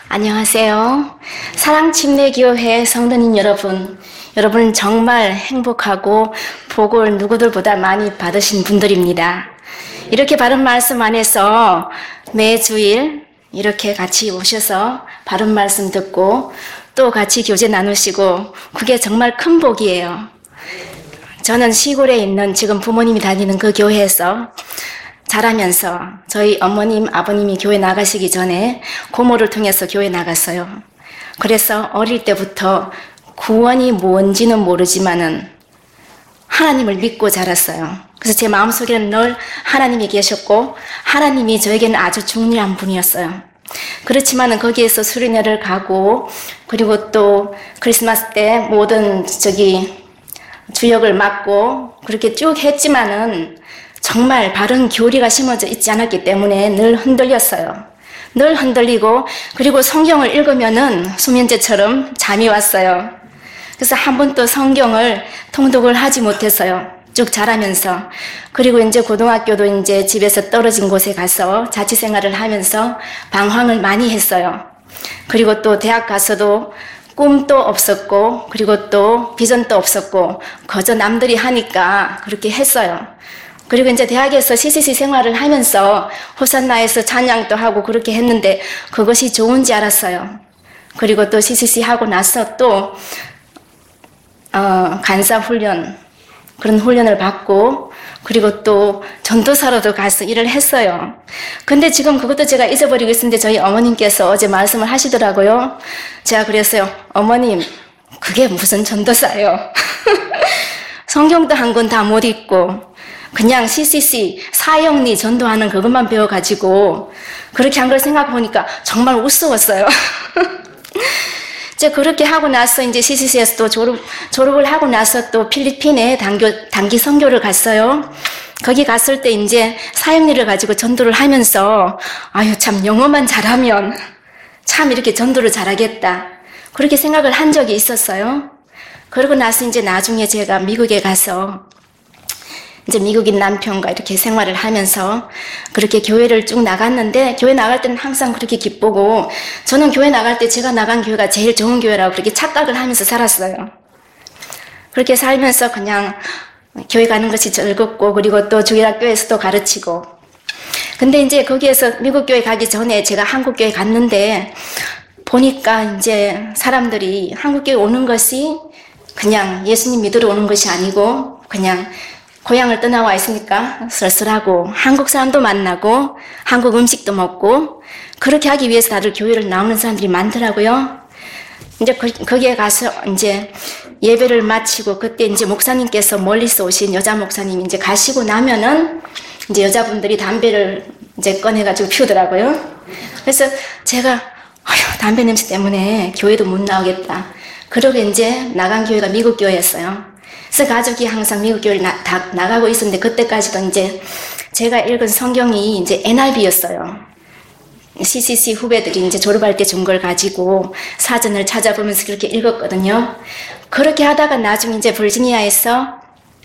안녕하세요. 사랑침례교회 성도님 여러분 정말 행복하고 복을 누구들보다 많이 받으신 분들입니다. 이렇게 바른 말씀 안에서 매주일 이렇게 같이 오셔서 바른 말씀 듣고 또 같이 교제 나누시고 그게 정말 큰 복이에요. 저는 시골에 있는 지금 부모님이 다니는 그 교회에서 자라면서 저희 어머님, 아버님이 교회 나가시기 전에 고모를 통해서 교회 나갔어요. 그래서 어릴 때부터 구원이 뭔지는 모르지만은 하나님을 믿고 자랐어요. 그래서 제 마음속에는 늘 하나님이 계셨고 하나님이 저에게는 아주 중요한 분이었어요. 그렇지만은 거기에서 수련회를 가고 그리고 또 크리스마스 때 모든 주역을 맡고 그렇게 쭉 했지만은 정말 바른 교리가 심어져 있지 않았기 때문에 늘 흔들렸어요. 늘 흔들리고 그리고 성경을 읽으면은 수면제처럼 잠이 왔어요. 그래서 한 번도 성경을 통독을 하지 못했어요. 쭉 자라면서. 그리고 이제 고등학교도 이제 집에서 떨어진 곳에 가서 자취생활을 하면서 방황을 많이 했어요. 그리고 또 대학 가서도 꿈도 없었고 그리고 또 비전도 없었고 거저 남들이 하니까 그렇게 했어요. 그리고 이제 대학에서 CCC 생활을 하면서 호산나에서 찬양도 하고 그렇게 했는데 그것이 좋은지 알았어요. 그리고 또 CCC 하고 나서 또 간사 훈련 그런 훈련을 받고 그리고 또 전도사로도 가서 일을 했어요. 근데 지금 그것도 제가 잊어버리고 있었는데 저희 어머님께서 어제 말씀을 하시더라고요. 제가 그랬어요. 어머님 그게 무슨 전도사예요. 성경도 한 권 다 못 읽고 그냥 CCC 사형리 전도하는 그것만 배워가지고 그렇게 한 걸 생각해보니까 정말 우스웠어요. 이제 그렇게 하고 나서 이제 CCC에서 또 졸업을 하고 나서 또 필리핀에 단기 선교를 갔어요. 거기 갔을 때 이제 사형리를 가지고 전도를 하면서 아유 참 영어만 잘하면 참 이렇게 전도를 잘하겠다 그렇게 생각을 한 적이 있었어요. 그러고 나서 이제 나중에 제가 미국에 가서 이제 미국인 남편과 이렇게 생활을 하면서 그렇게 교회를 쭉 나갔는데 교회 나갈 때는 항상 그렇게 기쁘고 저는 교회 나갈 때 제가 나간 교회가 제일 좋은 교회라고 그렇게 착각을 하면서 살았어요. 그렇게 살면서 그냥 교회 가는 것이 즐겁고 그리고 또 주일학교에서도 가르치고 근데 이제 거기에서 미국 교회 가기 전에 제가 한국 교회 갔는데 보니까 이제 사람들이 한국 교회 오는 것이 그냥 예수님 믿으러 오는 것이 아니고 그냥 고향을 떠나와 있으니까 쓸쓸하고 한국 사람도 만나고 한국 음식도 먹고 그렇게 하기 위해서 다들 교회를 나오는 사람들이 많더라고요. 이제 거기에 가서 이제 예배를 마치고 그때 이제 목사님께서 멀리서 오신 여자 목사님이 이제 가시고 나면은 이제 여자분들이 담배를 이제 꺼내가지고 피우더라고요. 그래서 제가 아휴 담배 냄새 때문에 교회도 못 나오겠다. 그러고 이제 나간 교회가 미국 교회였어요. 그래서 가족이 항상 미국 교회를 나가고 있었는데 그때까지도 이제 제가 읽은 성경이 이제 NIV였어요. CCC 후배들이 이제 졸업할 때 준 걸 가지고 사전을 찾아보면서 그렇게 읽었거든요. 그렇게 하다가 나중에 이제 버지니아에서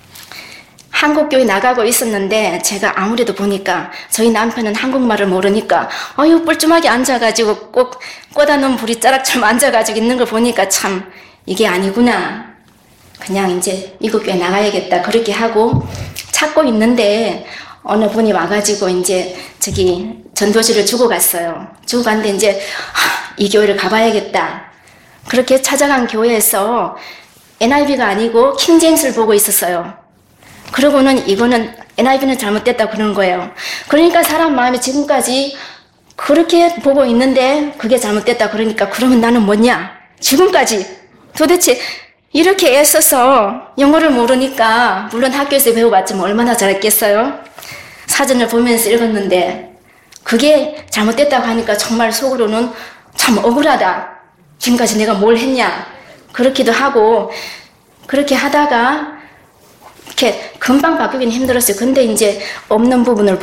한국 교회 나가고 있었는데 제가 아무래도 보니까 저희 남편은 한국말을 모르니까 아유 뻘쭘하게 앉아가지고 꼭 꽂아놓은 불이 자락처럼 앉아가지고 있는 걸 보니까 참 이게 아니구나. 그냥 이제 미국 교회 나가야겠다 그렇게 하고 찾고 있는데 어느 분이 와가지고 이제 전도지를 주고 갔어요. 주고 갔는데 이제 이 교회를 가봐야겠다 그렇게 찾아간 교회에서 NIV가 아니고 킹제임스를 보고 있었어요. 그러고는 이거는 NIV는 잘못됐다 그러는 거예요. 그러니까 사람 마음이 지금까지 그렇게 보고 있는데 그게 잘못됐다 그러니까 그러면 나는 뭐냐 지금까지 도대체 이렇게 애써서 영어를 모르니까 물론 학교에서 배워봤지만 얼마나 잘했겠어요. 사전을 보면서 읽었는데 그게 잘못됐다고 하니까 정말 속으로는 참 억울하다. 지금까지 내가 뭘 했냐 그렇기도 하고 그렇게 하다가 이렇게 금방 바꾸기는 힘들었어요. 근데 이제 없는 부분을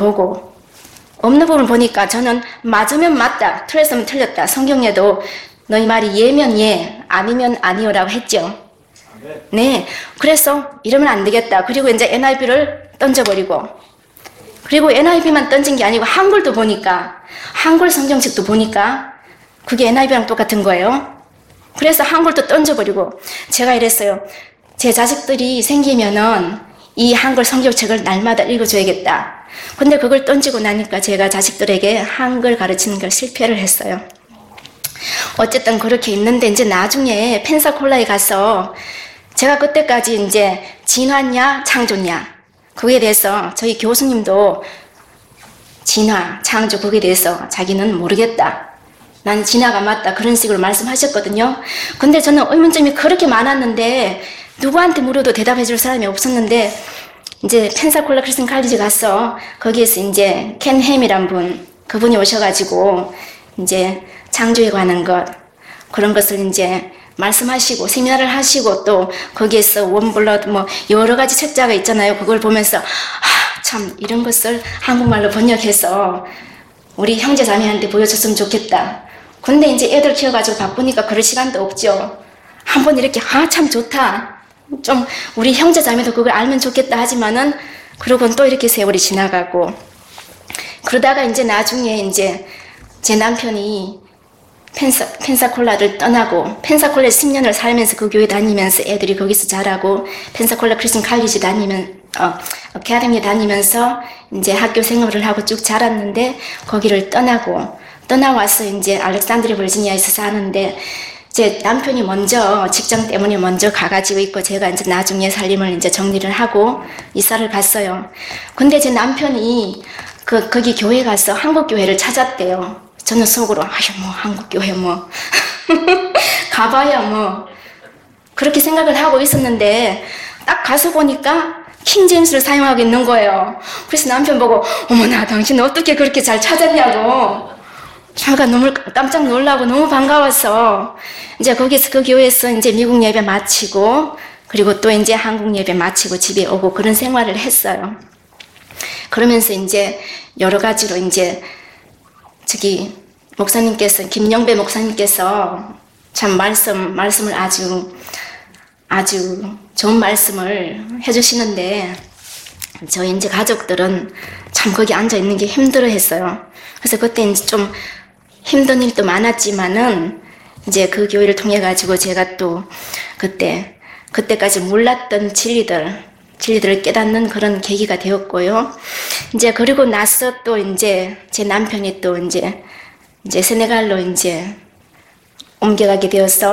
보니까 저는 맞으면 맞다 틀렸으면 틀렸다 성경에도 너희 말이 예면 예 아니면 아니오라고 했죠. 네, 그래서 이러면 안 되겠다. 그리고 이제 NIV를 던져버리고 그리고 NIV만 던진 게 아니고 한글도 보니까 한글 성경책도 보니까 그게 NIV랑 똑같은 거예요. 그래서 한글도 던져버리고 제가 이랬어요. 제 자식들이 생기면은 이 한글 성경책을 날마다 읽어줘야겠다. 근데 그걸 던지고 나니까 제가 자식들에게 한글 가르치는 걸 실패를 했어요. 어쨌든 그렇게 있는데 이제 나중에 펜사콜라에 가서 제가 그때까지 이제 진화냐 창조냐 그거에 대해서 저희 교수님도 진화, 창조 그거에 대해서 자기는 모르겠다. 난 진화가 맞다. 그런 식으로 말씀하셨거든요. 근데 저는 의문점이 그렇게 많았는데 누구한테 물어도 대답해 줄 사람이 없었는데 이제 펜사콜라 크리스천 칼리지 가서 거기에서 이제 켄 햄이란 분, 그분이 오셔가지고 이제 창조에 관한 것 그런 것을 이제 말씀하시고 세미나를 하시고 또 거기에서 원블러드 뭐 여러 가지 책자가 있잖아요. 그걸 보면서 참 이런 것을 한국말로 번역해서 우리 형제 자매한테 보여줬으면 좋겠다. 근데 이제 애들 키워가지고 바쁘니까 그럴 시간도 없죠. 한번 이렇게 참 좋다. 좀 우리 형제 자매도 그걸 알면 좋겠다 하지만은 그러고는 또 이렇게 세월이 지나가고 그러다가 이제 나중에 이제 제 남편이 펜사콜라를 떠나고 펜사콜라에 10년을 살면서 그 교회 다니면서 애들이 거기서 자라고 펜사콜라 크리스천 칼리지 어카데미 다니면서 이제 학교 생활을 하고 쭉 자랐는데 거기를 떠나와서 이제 알렉산드리아 버지니아에서 사는데 제 남편이 먼저 직장 때문에 먼저 가가지고 있고 제가 이제 나중에 살림을 이제 정리를 하고 이사를 갔어요. 근데 제 남편이 거기 교회 가서 한국 교회를 찾았대요. 저는 속으로 한국 교회 가봐야 그렇게 생각을 하고 있었는데 딱 가서 보니까 킹 제임스를 사용하고 있는 거예요. 그래서 남편 보고 어머나 당신 어떻게 그렇게 잘 찾았냐고 제가 너무 깜짝 놀라고 너무 반가워서 이제 거기서 그 교회에서 이제 미국 예배 마치고 그리고 또 이제 한국 예배 마치고 집에 오고 그런 생활을 했어요. 그러면서 이제 여러 가지로 이제 목사님께서 김영배 목사님께서 참 말씀을 아주 좋은 말씀을 해주시는데 저희 이제 가족들은 참 거기 앉아 있는 게 힘들어했어요. 그래서 그때 이제 좀 힘든 일도 많았지만은 이제 그 교회를 통해 가지고 제가 또 그때까지 몰랐던 진리들을 깨닫는 그런 계기가 되었고요. 이제 그리고 나서 또 이제 제 남편이 또 이제 세네갈로 이제 옮겨가게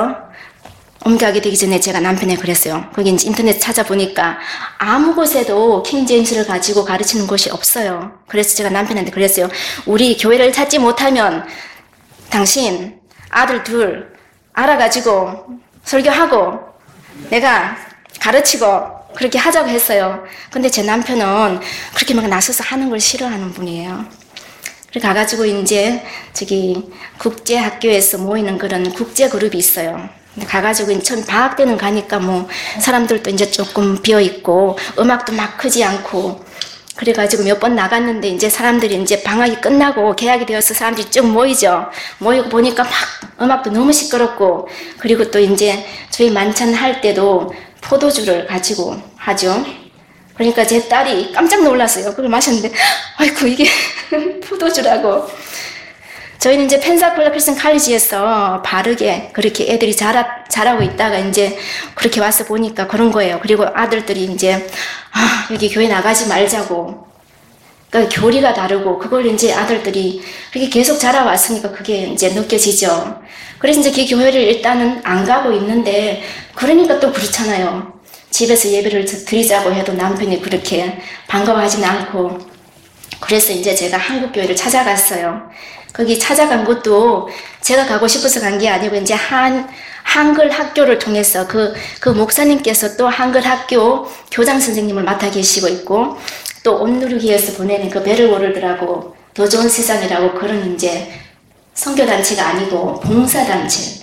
되기 전에 제가 남편에게 그랬어요. 거기 이제 인터넷 찾아보니까 아무 곳에도 킹 제임스를 가지고 가르치는 곳이 없어요. 그래서 제가 남편한테 그랬어요. 우리 교회를 찾지 못하면 당신 아들 둘 알아가지고 설교하고 내가 가르치고 그렇게 하자고 했어요. 근데 제 남편은 그렇게 막 나서서 하는 걸 싫어하는 분이에요. 그래 가가지고 이제 국제학교에서 모이는 그런 국제그룹이 있어요. 가가지고 처음 방학 때는 가니까 사람들도 이제 조금 비어있고 음악도 막 크지 않고 그래가지고 몇 번 나갔는데 이제 사람들이 이제 방학이 끝나고 개학이 되어서 사람들이 쭉 모이죠. 모이고 보니까 막 음악도 너무 시끄럽고 그리고 또 이제 저희 만찬 할 때도 포도주를 가지고 하죠. 그러니까 제 딸이 깜짝 놀랐어요. 그걸 마셨는데 아이고 이게 포도주라고. 저희는 이제 펜사콜라 크리스천 칼리지에서 바르게 그렇게 애들이 자라고 있다가 이제 그렇게 와서 보니까 그런 거예요. 그리고 아들들이 이제 여기 교회 나가지 말자고. 그러니까 교리가 다르고 그걸 이제 아들들이 그렇게 계속 자라왔으니까 그게 이제 느껴지죠. 그래서 이제 그 교회를 일단은 안 가고 있는데 그러니까 또 그렇잖아요. 집에서 예배를 드리자고 해도 남편이 그렇게 반가워하지는 않고 그래서 이제 제가 한국 교회를 찾아갔어요. 거기 찾아간 것도 제가 가고 싶어서 간 게 아니고 이제 한글 학교를 통해서 그 목사님께서 또 한글 학교 교장 선생님을 맡아 계시고 있고 또 온누리기에서 보내는 그 베를워르드라고 더 좋은 세상이라고 그런 이제 선교단체가 아니고 봉사단체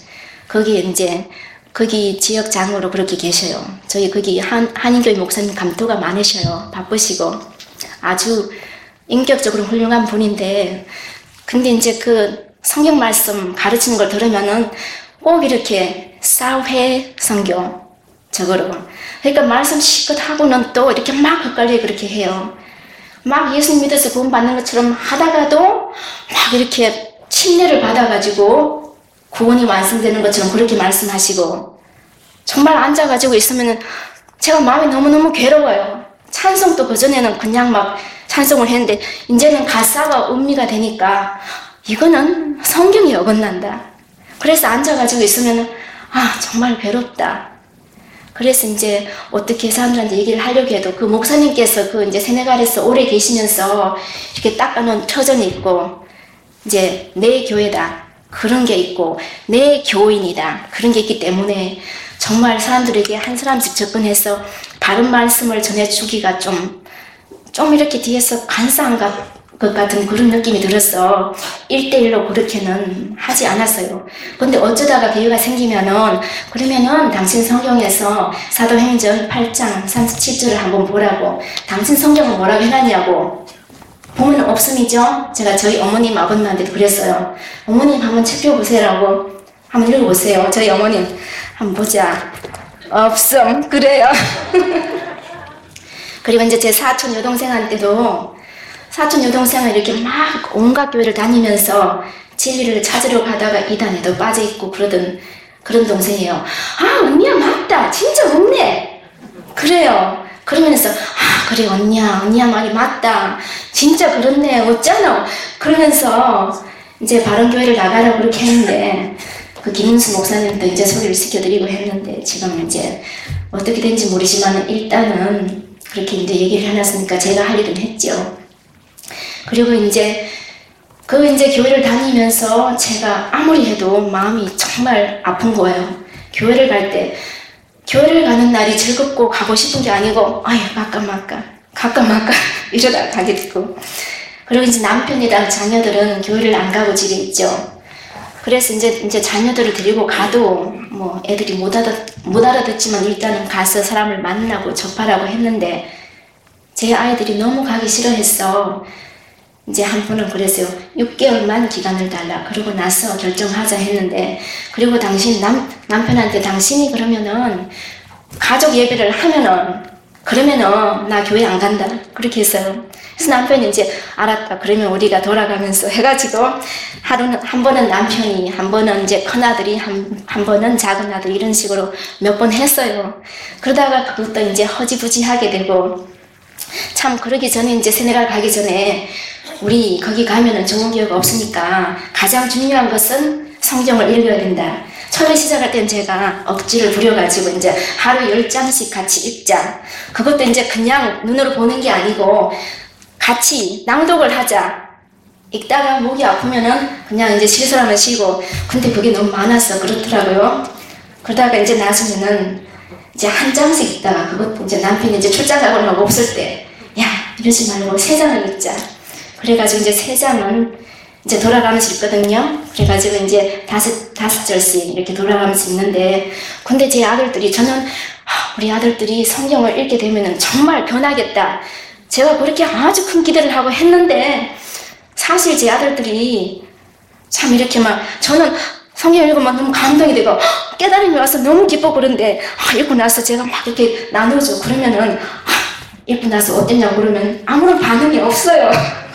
거기 지역 장으로 그렇게 계셔요. 저희 거기 한인교회 목사님 감토가 많으셔요. 바쁘시고 아주 인격적으로 훌륭한 분인데 근데 이제 그 성경 말씀 가르치는 걸 들으면은 꼭 이렇게 사회 성경 저거로 그러니까 말씀 실컷 하고는 또 이렇게 막 헷갈리게 그렇게 해요. 막 예수 믿어서 구원받는 것처럼 하다가도 막 이렇게 침례를 받아가지고 구원이 완성되는 것처럼 그렇게 말씀하시고, 정말 앉아가지고 있으면 제가 마음이 너무너무 괴로워요. 찬송도 그전에는 그냥 막 찬송을 했는데 이제는 가사가 음미가 되니까 이거는 성경이 어긋난다. 그래서 앉아가지고 있으면 정말 괴롭다. 그래서 이제 어떻게 사람들한테 얘기를 하려고 해도 그 목사님께서 그 이제 세네갈에서 오래 계시면서 이렇게 닦아놓은 표전이 있고, 이제 내 교회다 그런 게 있고, 내 교인이다 그런 게 있기 때문에 정말 사람들에게 한 사람씩 접근해서 바른 말씀을 전해주기가 좀 이렇게 뒤에서 간사한 것 같은 그런 느낌이 들어서 1대1로 그렇게는 하지 않았어요. 근데 어쩌다가 기회가 생기면은, 그러면은 당신 성경에서 사도행전 8장 37절을 한번 보라고, 당신 성경은 뭐라고 해놨냐고. 보면 없음이죠? 제가 저희 어머님 아버님한테도 그랬어요. 어머님 한번 책 펴보세요라고. 한번 읽어보세요. 저희 어머님 한번 보자. 없음. 그래요. 그리고 이제 제 사촌 여동생한테도, 사촌 여동생은 이렇게 막 온갖 교회를 다니면서 진리를 찾으러 가다가 이단에도 빠져있고 그러던 그런 동생이에요. 언니야 맞다. 진짜 없네. 그래요. 그러면서 그래 언니야 말이 맞다. 진짜 그렇네. 어쩌노. 그러면서 이제 바른교회를 나가라고 그렇게 했는데, 그 김은수 목사님도 이제 소개를 시켜드리고 했는데, 지금 이제 어떻게 된지 모르지만 일단은 그렇게 이제 얘기를 해놨으니까 제가 할 일은 했죠. 그리고 이제 교회를 다니면서 제가 아무리 해도 마음이 정말 아픈 거예요. 교회를 가는 날이 즐겁고 가고 싶은 게 아니고, 가끔 이러다가 가게 되고. 그리고 이제 남편이랑 자녀들은 교회를 안 가고 집에 있죠. 그래서 이제 자녀들을 데리고 가도 뭐 애들이 못 알아듣지만 일단은 가서 사람을 만나고 접하라고 했는데, 제 아이들이 너무 가기 싫어했어. 이제 한 분은 그랬어요. 6개월만 기간을 달라. 그러고 나서 결정하자 했는데, 그리고 남편한테 당신이 그러면은 가족 예배를 그러면은 나 교회 안 간다. 그렇게 했어요. 그래서 남편이 이제 알았다. 그러면 우리가 돌아가면서 해가지고 한 번은 남편이, 한 번은 이제 큰아들이, 한 번은 작은아들 이런 식으로 몇 번 했어요. 그러다가 그것도 이제 허지부지하게 되고, 참 그러기 전에 이제 세네갈 가기 전에 우리 거기 가면은 좋은 기회가 없으니까 가장 중요한 것은 성경을 읽어야 된다. 처음에 시작할 땐 제가 억지를 부려가지고 이제 하루 10장씩 같이 읽자. 그것도 이제 그냥 눈으로 보는 게 아니고 같이 낭독을 하자. 읽다가 목이 아프면은 그냥 이제 실수하면 쉬고. 근데 그게 너무 많아서 그렇더라고요. 그러다가 이제 나중에는 이제 한 장씩 읽다가, 그것도 이제 남편이 이제 출장 가거나 없을 때, 야, 이러지 말고 3장을 읽자. 그래가지고 이제 3장은 이제 돌아가면서 읽거든요. 그래가지고 이제 다섯 절씩 이렇게 돌아가면서 읽는데, 근데 제 아들들이, 저는 우리 아들들이 성경을 읽게 되면은 정말 변하겠다. 제가 그렇게 아주 큰 기대를 하고 했는데, 사실 제 아들들이 참 이렇게 저는 성경 읽으면 너무 감동이 되고 깨달음이 와서 너무 기뻐. 그런데 읽고 나서 제가 막 이렇게 나누죠. 그러면은 읽고 나서 어땠냐고 그러면 아무런 반응이 없어요.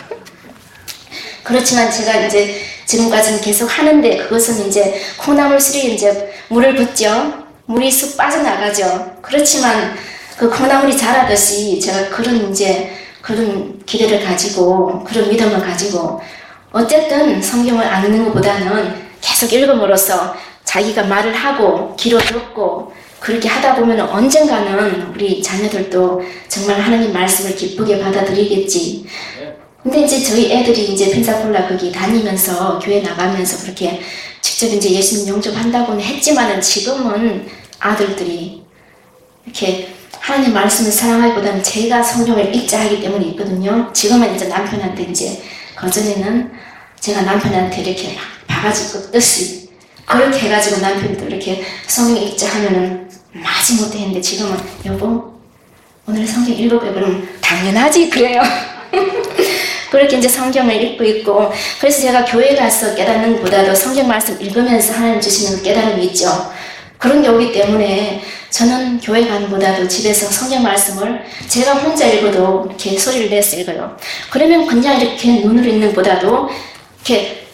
그렇지만 제가 이제 지금까지는 계속 하는데, 그것은 이제 콩나물술이 이제 물을 붓죠. 물이 쑥 빠져나가죠. 그렇지만 그 콩나물이 자라듯이 제가 그런 기대를 가지고, 그런 믿음을 가지고, 어쨌든 성경을 안 읽는 것보다는 계속 읽음으로써 자기가 말을 하고 귀로 듣고 그렇게 하다 보면 언젠가는 우리 자녀들도 정말 하나님 말씀을 기쁘게 받아들이겠지. 근데 이제 저희 애들이 이제 펜사콜라 거기 다니면서 교회 나가면서 그렇게 직접 이제 예수님 영접한다고는 했지만은, 지금은 아들들이 이렇게 하나님 말씀을 사랑하기보다는 제가 성경을 읽자 하기 때문에 있거든요. 지금은 이제 남편한테 그전에는 제가 남편한테 이렇게 바가지 끄듯이 그렇게 해가지고 남편도 이렇게 성경 읽자 하면은 마지 못해 했는데, 지금은 여보 오늘 성경 읽어봐요. 그러면 당연하지 그래요. 그렇게 이제 성경을 읽고 있고, 그래서 제가 교회 가서 깨닫는 것보다도 성경 말씀 읽으면서 하나님 주시는 깨달음이 있죠. 그런 게 오기 때문에 저는 교회 가는 것보다도 집에서 성경 말씀을 제가 혼자 읽어도 이렇게 소리를 내서 읽어요. 그러면 그냥 이렇게 눈으로 읽는 것보다도 이렇게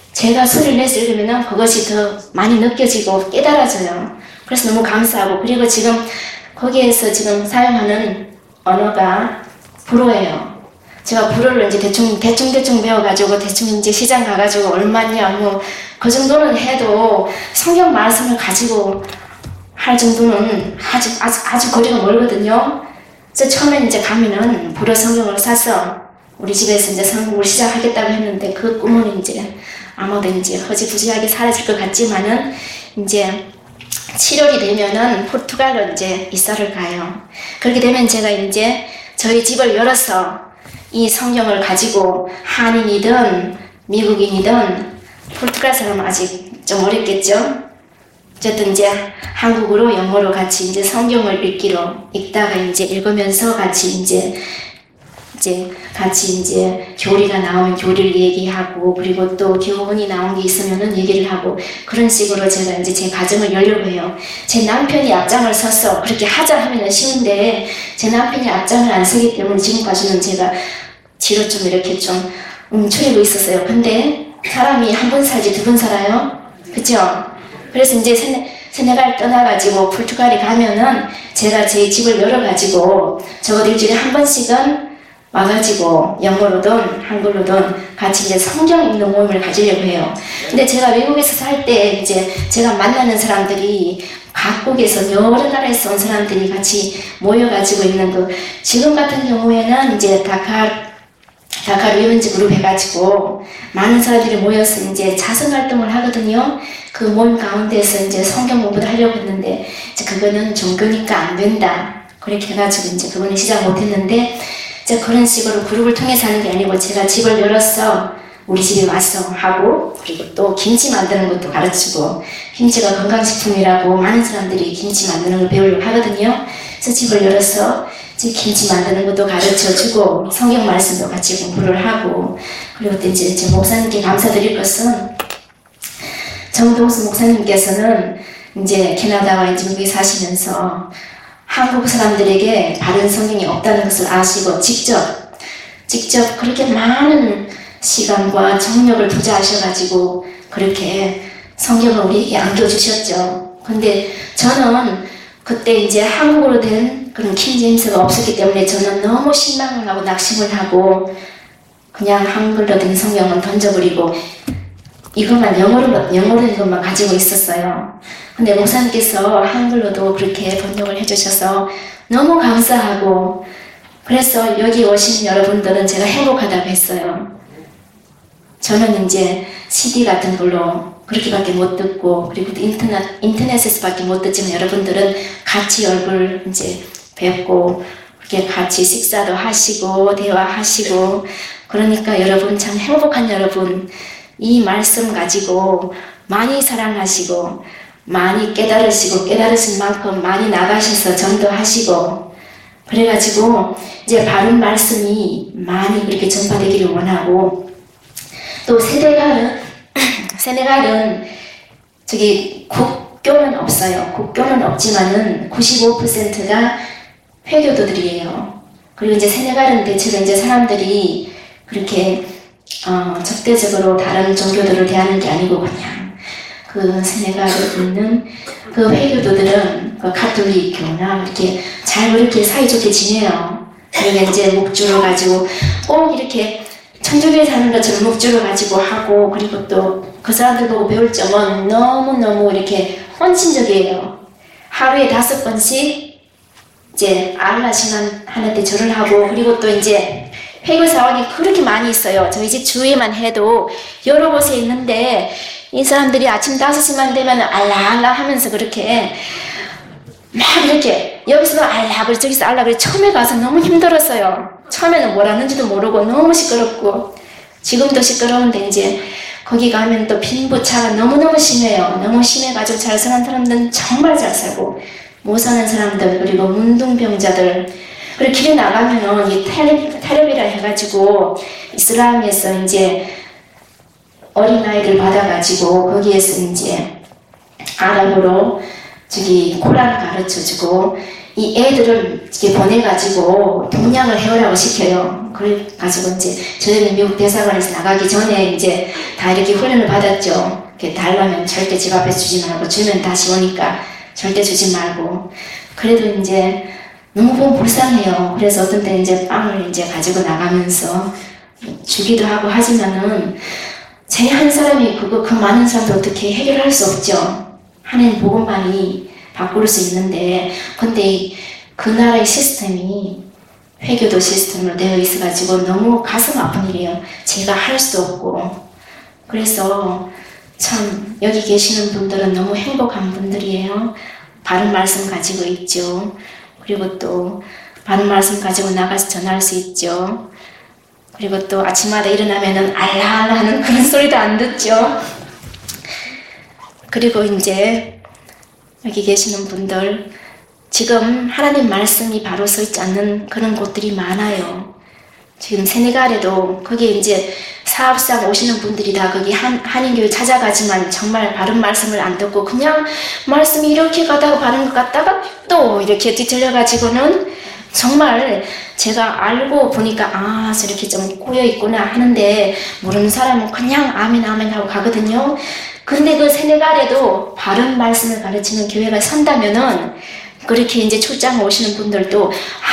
제가 소리를 내서 읽으면 그것이 더 많이 느껴지고 깨달아져요. 그래서 너무 감사하고, 그리고 지금 거기에서 지금 사용하는 언어가 불어예요. 제가 불어를 이제 대충 배워가지고 대충 이제 시장 가가지고 얼마냐 뭐 그 정도는 해도 성경 말씀을 가지고 할 정도는 아주 거리가 멀거든요. 그래서 처음에 이제 가면은 불어 성경을 사서 우리 집에서 이제 성경을 시작하겠다고 했는데 그 꿈은 이제 아마도 이제 허지부지하게 사라질 것 같지만은 이제 7월이 되면은 포르투갈로 이제 이사를 가요. 그렇게 되면 제가 이제 저희 집을 열어서 이 성경을 가지고 한인이든 미국인이든 포르투갈 사람은 아직 좀 어렵겠죠. 어쨌든 이제 한국어로 영어로 같이 이제 성경을 읽다가 이제 읽으면서 같이 이제 같이 이제 교리가 나오면 교리를 얘기하고, 그리고 또 교훈이 나온 게 있으면은 얘기를 하고, 그런 식으로 제가 이제 제 가정을 열려고 해요. 제 남편이 앞장을 서서 그렇게 하자 하면은 쉬운데, 제 남편이 앞장을 안 서기 때문에 지금까지는 제가 뒤로 좀 이렇게 좀 움츠리고 있었어요. 근데 사람이 한 번 살지 두 번 살아요. 그죠? 그래서 이제 세네갈 떠나가지고 포르투갈에 가면은 제가 제 집을 열어가지고 적어도 일주일에 한 번씩은 와가지고 영어로든 한글로든 같이 이제 성경 읽는 모임을 가지려고 해요. 근데 제가 외국에서 살 때 이제 제가 만나는 사람들이 각국에서 여러 나라에서 온 사람들이 같이 모여가지고 있는 지금 같은 경우에는 이제 다카 위원지 그룹 해가지고 많은 사람들이 모여서 이제 자선 활동을 하거든요. 그 모임 가운데서 이제 성경 공부를 하려고 했는데 이제 그거는 종교니까 안 된다. 그렇게 해가지고 이제 그거는 시작 못했는데 이제 그런 식으로 그룹을 통해서 하는 게 아니고 제가 집을 열어서 우리 집에 와서 하고, 그리고 또 김치 만드는 것도 가르치고, 김치가 건강식품이라고 많은 사람들이 김치 만드는 걸 배우려고 하거든요. 그래서 집을 열어서 이제 김치 만드는 것도 가르쳐주고 성경 말씀도 같이 공부를 하고, 그리고 또 이제 제 목사님께 감사드릴 것은 정동수 목사님께서는 이제 캐나다와 이제 미국에 사시면서 한국 사람들에게 바른 성경이 없다는 것을 아시고 직접 그렇게 많은 시간과 정력을 투자하셔가지고 그렇게 성경을 우리에게 안겨주셨죠. 근데 저는 그때 이제 한국어로 된 그런 킹제임스가 없었기 때문에 저는 너무 실망을 하고 낙심을 하고 그냥 한글로 된 성경은 던져버리고 영어로 된 것만 가지고 있었어요. 근데 목사님께서 한글로도 그렇게 번역을 해주셔서 너무 감사하고, 그래서 여기 오신 여러분들은 제가 행복하다고 했어요. 저는 이제 CD 같은 걸로 그렇게밖에 못 듣고, 그리고 인터넷에서밖에 못 듣지만 여러분들은 같이 얼굴 이제 뵙고, 그렇게 같이 식사도 하시고, 대화하시고, 그러니까 여러분 참 행복한 여러분, 이 말씀 가지고 많이 사랑하시고, 많이 깨달으시고, 깨달으신 만큼 많이 나가셔서 전도하시고, 그래가지고 이제 바른 말씀이 많이 그렇게 전파되기를 원하고, 또 세네갈은 저기 국교는 없어요. 국교는 없지만은 95%가 회교도들이에요. 그리고 이제 세네갈은 대체로 이제 사람들이 그렇게 적대적으로 다른 종교들을 대하는 게 아니고 그냥 그 세네갈에 있는 그 회교도들은 그 가톨릭교나 이렇게 잘 그렇게 사이좋게 지내요. 그리고 이제 목줄을 가지고 꼭 이렇게 천주교에 사는 것처럼 목줄을 가지고 하고, 그리고 또 그 사람들 보고 배울 점은 너무너무 이렇게 헌신적이에요. 하루에 5번씩 이제 알라 시간 하는데 절을 하고, 그리고 또 이제 회교 사원이 그렇게 많이 있어요. 저희 집 주위에만 해도 여러 곳에 있는데 이 사람들이 아침 5시만 되면 알라 하면서 그렇게 막 이렇게 여기서도 알라 그래 저기서 알라 그래. 처음에 가서 너무 힘들었어요. 처음에는 뭘 하는지도 모르고 너무 시끄럽고, 지금도 시끄러운데 이제 거기 가면 또 빈부차가 너무너무 심해요. 너무 심해가지고 잘 사는 사람들은 정말 잘 살고 못 사는 사람들, 그리고 문둥병자들, 그리고 길에 나가면은 이 텔레비라 해가지고 이슬람에서 이제 어린아이들 받아가지고 거기에서 이제 아랍어로 저기 코란 가르쳐주고 이 애들을 이렇게 보내가지고 동양을 해오라고 시켜요. 그래가지고 이제 저희는 미국 대사관에서 나가기 전에 이제 다 이렇게 훈련을 받았죠. 이렇게 달라면 절대 집 앞에 주지 말고, 주면 다시 오니까 절대 주지 말고. 그래도 이제 너무 보면 불쌍해요. 그래서 어떤 때 이제 빵을 이제 가지고 나가면서 주기도 하고 하지만은 제 한 사람이 그 많은 사람도 어떻게 해결할 수 없죠. 하나님 복음만이 바꿀 수 있는데, 근데 그 나라의 시스템이 회교도 시스템으로 되어 있어가지고 너무 가슴 아픈 일이에요. 제가 할 수도 없고. 그래서 참 여기 계시는 분들은 너무 행복한 분들이에요. 바른 말씀 가지고 있죠. 그리고 또 바른 말씀 가지고 나가서 전할 수 있죠. 그리고 또 아침마다 일어나면은 알라알라 하는 그런 소리도 안 듣죠. 그리고 이제 여기 계시는 분들, 지금 하나님 말씀이 바로 서 있지 않는 그런 곳들이 많아요. 지금 세네갈에도 거기에 이제 사업상 오시는 분들이 다 거기 한인교회 찾아가지만 정말 바른 말씀을 안 듣고 그냥 말씀이 이렇게 가다가 바른 것 같다가 또 이렇게 뒤틀려가지고는 정말 제가 알고 보니까 아 저렇게 좀 꼬여있구나 하는데 모르는 사람은 그냥 아멘 아멘 하고 가거든요. 근데 그 세네갈에도 바른 말씀을 가르치는 교회가 선다면은 그렇게 이제 출장 오시는 분들도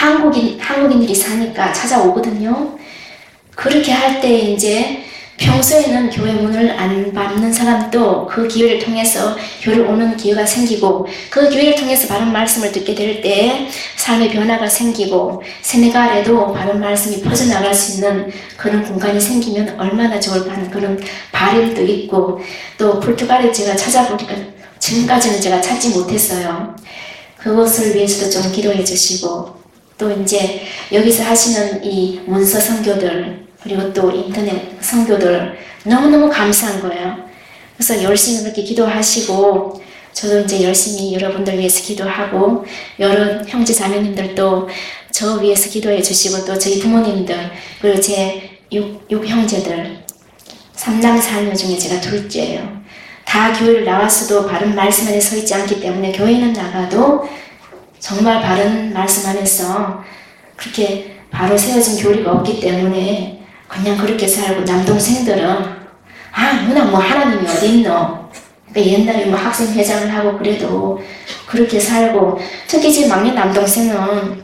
한국인들이 사니까 찾아오거든요. 그렇게 할 때 이제 평소에는 교회 문을 안 밟는 사람도 그 기회를 통해서 교회를 오는 기회가 생기고 그 기회를 통해서 바른 말씀을 듣게 될 때 삶의 변화가 생기고 세네갈에도 바른 말씀이 퍼져나갈 수 있는 그런 공간이 생기면 얼마나 좋을까 하는 그런 바램도 있고 또 포르투갈에 제가 찾아보니까 지금까지는 제가 찾지 못했어요. 그것을 위해서도 좀 기도해 주시고 또 이제 여기서 하시는 이 문서 선교들 그리고 또 인터넷 선교들 너무너무 감사한 거예요. 그래서 열심히 그렇게 기도하시고 저도 이제 열심히 여러분들 위해서 기도하고 여러 형제 자매님들도 저 위해서 기도해 주시고 또 저희 부모님들 그리고 제 육 형제들 3남 4녀 중에 제가 둘째예요. 다 교회를 나왔어도 바른 말씀 안에 서 있지 않기 때문에 교회는 나가도 정말 바른 말씀 안에서 그렇게 바로 세워진 교리가 없기 때문에 그냥 그렇게 살고 남동생들은 아 누나 뭐 하나님이 어디 있노? 그러니까 옛날에 뭐 학생회장을 하고 그래도 그렇게 살고 특히 제 막내 남동생은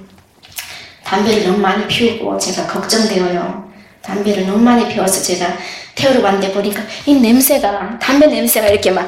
담배를 너무 많이 피우고 제가 걱정되어요. 담배를 너무 많이 피워서 제가 태우러 갔는데 보니까 이 냄새가 담배 냄새가 이렇게 막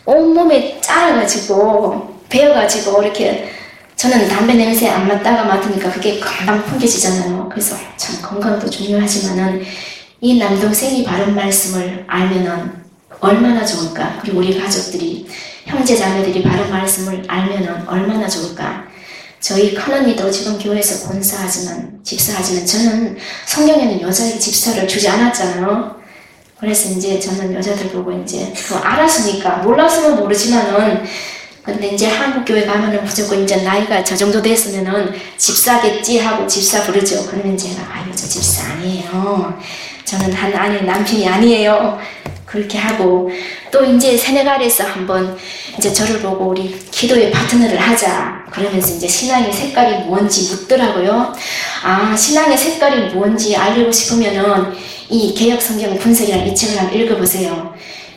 온몸에 짜라가지고 배어가지고 이렇게 저는 담배 냄새 안 맡다가 맡으니까 그게 금방 풍겨지잖아요. 그래서 참 건강도 중요하지만은 이 남동생이 바른 말씀을 알면은 얼마나 좋을까. 그리고 우리 가족들이 형제 자매들이 바른 말씀을 알면은 얼마나 좋을까. 저희 큰언니도 지금 교회에서 권사하지만 집사하지만 저는 성경에는 여자에게 집사를 주지 않았잖아요. 그래서 이제 저는 여자들 보고 이제 그거 알았으니까 몰랐으면 모르지만은 근데 이제 한국 교회 가면은 무조건 이제 나이가 저 정도 됐으면은 집사겠지 하고 집사 부르죠. 그러면 제가 아유 저 집사 아니에요. 저는 한 아내 남편이 아니에요. 그렇게 하고 또 이제 세네갈에서 한번 이제 저를 보고 우리 기도의 파트너를 하자 그러면서 이제 신앙의 색깔이 뭔지 묻더라고요. 아 신앙의 색깔이 뭔지 알고 싶으면은 이 개역성경 분석이라는 이 책을 한번 읽어보세요.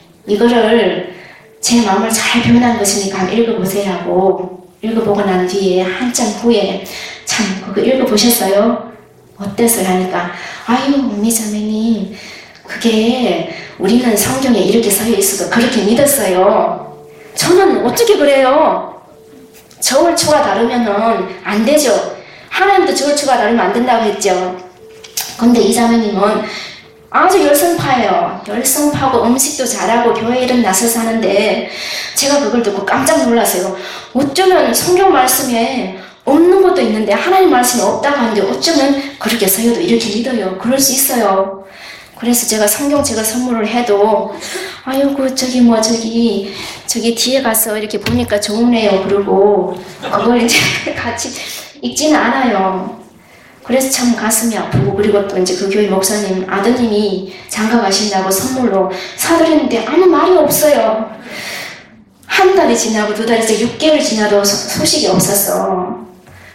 이거를 제 마음을 잘 표현한 것이니까 한번 읽어보세요 하고 읽어보고 난 뒤에 한참 후에 참 그거 읽어보셨어요? 어땠어요? 하니까 아유 우미자매님 그게 우리는 성경에 이렇게 써여 있어도 그렇게 믿었어요. 저는 어떻게 그래요? 저울추가 다르면은 안 되죠. 하나님도 저울추가 다르면 안 된다고 했죠. 근데 이 자매님은 아주 열성파예요. 열성파고 음식도 잘하고 교회 일은 나서서 하는데 제가 그걸 듣고 깜짝 놀랐어요. 어쩌면 성경 말씀에 없는 것도 있는데 하나님 말씀이 없다고 하는데 어쩌면 그렇게 써여도 이렇게 믿어요. 그럴 수 있어요. 그래서 제가 성경책을 선물을 해도 아이고 저기 뒤에 가서 이렇게 보니까 좋으네요. 그러고 그걸 이제 같이 읽지는 않아요. 그래서 참 가슴이 아프고 그리고 또 이제 그 교회 목사님 아드님이 장가 가신다고 선물로 사드렸는데 아무 말이 없어요. 한 달이 지나고 두 달이 지나고 6개월 지나도 소식이 없었어.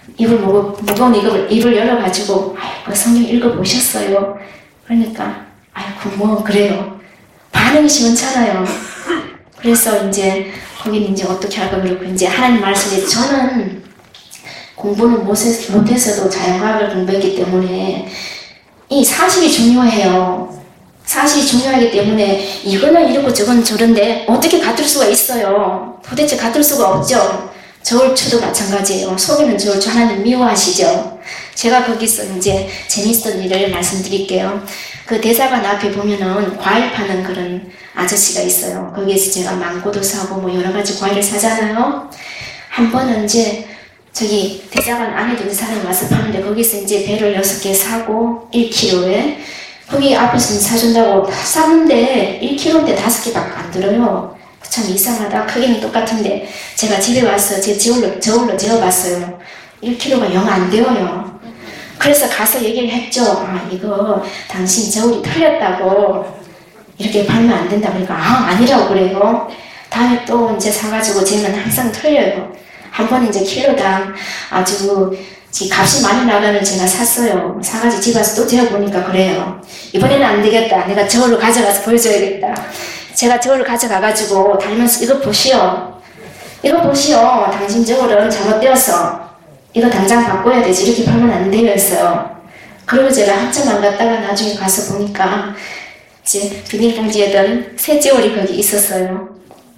무거운 입을 열어가지고, 아이고, 성경 읽어보셨어요? 그러니까, 아이고, 뭐, 그래요. 반응이 시원찮아요. 그래서 이제, 거기는 이제 어떻게 할까 그러고, 이제 하나님 말씀에 저는 공부는 못해서도 자연과학을 공부했기 때문에, 이 사실이 중요해요. 사실이 중요하기 때문에, 이거는 이렇고 저건 저런데, 어떻게 같을 수가 있어요? 도대체 같을 수가 없죠. 저울추도 마찬가지예요. 속에는 저울추 하나님 미워하시죠. 제가 거기서 이제 재밌었던 일을 말씀드릴게요. 그 대사관 앞에 보면은 과일 파는 그런 아저씨가 있어요. 거기에서 제가 망고도 사고 뭐 여러 가지 과일을 사잖아요. 한 번은 이제 저기 대사관 안에도 있는 사람이 와서 파는데 거기서 이제 배를 6개 사고 1kg에 거기 앞에서 사준다고 샀는데 1kg인데 5개밖에 안 들어요. 참 이상하다. 크기는 똑같은데 제가 집에 와서 제 저울로 재어봤어요. 1kg가 영 안 되어요. 그래서 가서 얘기를 했죠. 아, 이거 당신 저울이 틀렸다고 이렇게 팔면 안 된다. 그러니까 아니라고 그래요. 다음에 또 이제 사가지고 재면 항상 틀려요. 한 번 이제 킬로당 아주 값이 많이 나가는 제가 샀어요. 사가지고 집에 와서 또 재어보니까 그래요. 이번에는 안 되겠다. 내가 저울로 가져가서 보여줘야겠다. 제가 저울을 가져가가지고 다니면서 이거 보시오. 이거 보시오. 당신 저울은 잘못되었어. 이거 당장 바꿔야 되지. 이렇게 팔면 안 돼요 했어요. 그리고 제가 한참 안 갔다가 나중에 가서 보니까 이제 비닐봉지에 든 새 저울이 거기 있었어요.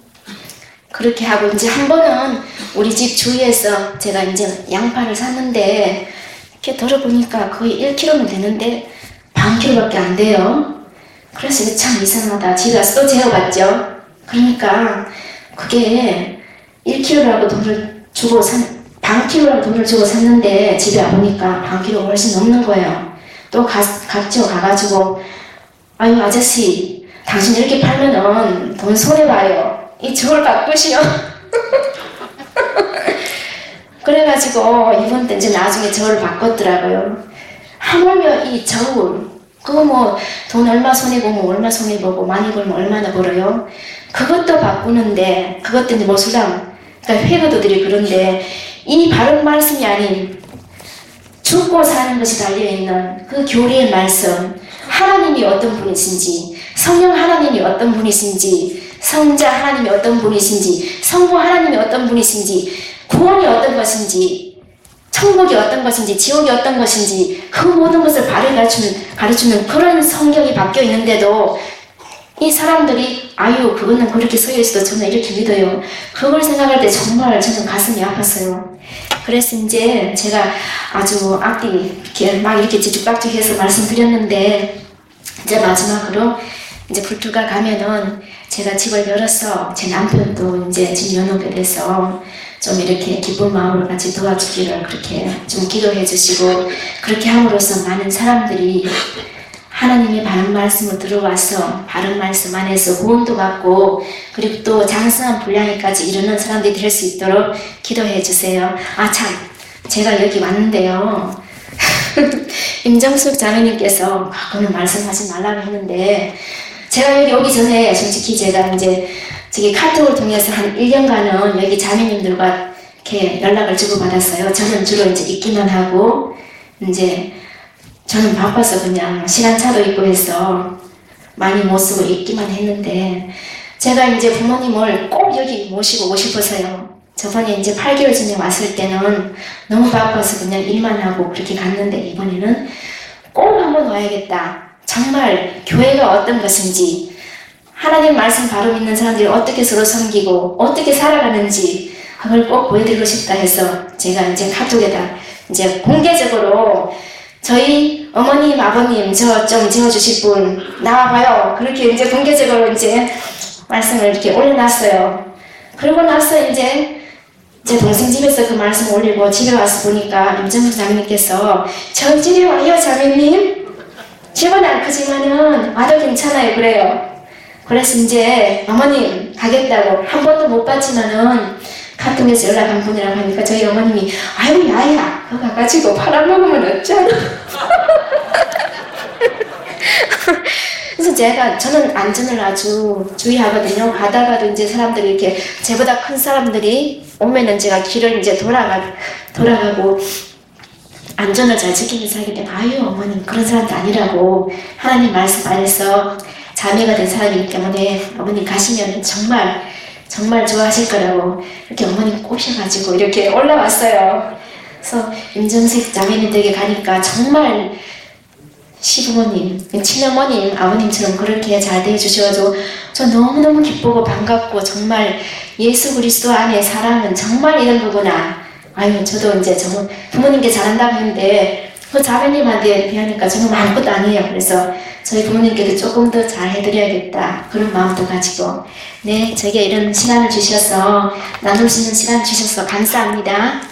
그렇게 하고 이제 한 번은 우리 집 주위에서 제가 이제 양파를 샀는데 이렇게 들어보니까 거의 1kg면 되는데 반 킬로밖에 안 돼요. 그래서 이게 참 이상하다. 집에 와서 또 재어봤죠. 그러니까 그게 1kg라고 돈을 주고 반 킬로라고 돈을 주고 샀는데 집에 와보니까 반 킬로가 훨씬 넘는 거예요. 또 갔죠. 가가지고 아유 아저씨 당신 이렇게 팔면은 돈 손해봐요. 이 저울 바꾸시오. 그래가지고 이번 때 이제 나중에 저울 바꿨더라고요. 하물며 이 저울 그거 뭐 돈 얼마 손해보면 얼마 손해보고 많이 벌면 얼마나 벌어요. 그것도 바꾸는데 그것도 이제 모술랑 그러니까 회거도들이 그런데 이 바른 말씀이 아닌 죽고 사는 것이 달려있는 그 교리의 말씀 하나님이 어떤 분이신지 성령 하나님이 어떤 분이신지 성자 하나님이 어떤 분이신지 성부 하나님이 어떤 분이신지 구원이 어떤 것인지 천국이 어떤 것인지 지옥이 어떤 것인지 그 모든 것을 가르치는 그런 성경이 바뀌어 있는데도 이 사람들이 아유 그거는 그렇게 써있어도 저는 이렇게 믿어요. 그걸 생각할 때 정말 저는 가슴이 아팠어요. 그래서 이제 제가 아주 앞뒤 이렇게 뒤죽박죽해서 말씀드렸는데 이제 마지막으로 이제 불투가 가면은 제가 집을 열어서 제 남편도 이제 집 여놓게 돼서 좀 이렇게 기쁜 마음으로 같이 도와주기를 그렇게 좀 기도해 주시고 그렇게 함으로써 많은 사람들이 하나님의 바른 말씀을 들어와서 바른 말씀 안에서 구원도 받고 그리고 또 장성한 분량에까지 이르는 사람들이 될 수 있도록 기도해 주세요. 아 참 제가 여기 왔는데요. 임정숙 자매님께서 그거는 말씀하지 말라고 했는데 제가 여기 오기 전에 솔직히 제가 이제 저기 카톡을 통해서 한 1년간은 여기 자매님들과 이렇게 연락을 주고받았어요. 저는 주로 이제 있기만 하고 이제 저는 바빠서 그냥 시간차도 있고 해서 많이 못 쓰고 있기만 했는데 제가 이제 부모님을 꼭 여기 모시고 오고 싶어서요. 저번에 이제 8개월 전에 왔을 때는 너무 바빠서 그냥 일만 하고 그렇게 갔는데 이번에는 꼭 한번 와야겠다. 정말 교회가 어떤 것인지 하나님 말씀 바로 믿는 사람들이 어떻게 서로 섬기고 어떻게 살아가는지 그걸 꼭 보여드리고 싶다 해서 제가 이제 카톡에다 이제 공개적으로 저희 어머님, 아버님 저 좀 재워주실 분 나와봐요. 그렇게 이제 공개적으로 이제 말씀을 이렇게 올려놨어요. 그러고 나서 이제 제 동생 집에서 그 말씀 올리고 집에 와서 보니까 임정숙 자매님께서 저희 집에 와요 자매님. 집은 안 크지만은 와도 괜찮아요 그래요. 그래서 이제 어머님 가겠다고 한 번도 못 봤지만은 카톡에서 연락 한 분이라고 하니까 저희 어머님이 아유 야야 그거 가가지고 팔아먹으면 어쩌나. 그래서 저는 안전을 아주 주의하거든요. 가다가도 이제 사람들이 이렇게 저보다 큰 사람들이 오면은 제가 길을 이제 돌아가고 안전을 잘 지키면서 하기 때문에 아유 어머님 그런 사람도 아니라고 하나님 말씀 안에서 자매가 된 사람이기 때문에 어머님 가시면 정말 좋아하실 거라고 이렇게 어머님 꼬셔가지고 이렇게 올라왔어요. 그래서 임정색 자매님 댁에 가니까 정말 시부모님, 친어머님, 아버님처럼 그렇게 잘 대해주셔가지고 저 너무너무 기쁘고 반갑고 정말 예수 그리스도 안에 사람은 정말 이런 거구나. 아유 저도 이제 부모님께 잘한다고 했는데 그 자매님한테 비하니까 저는 아무것도 아니에요. 그래서 저희 부모님께도 조금 더 잘 해드려야겠다 그런 마음도 가지고 네 저에게 이런 시간을 주셔서 나눌 수 있는 시간 주셔서 감사합니다.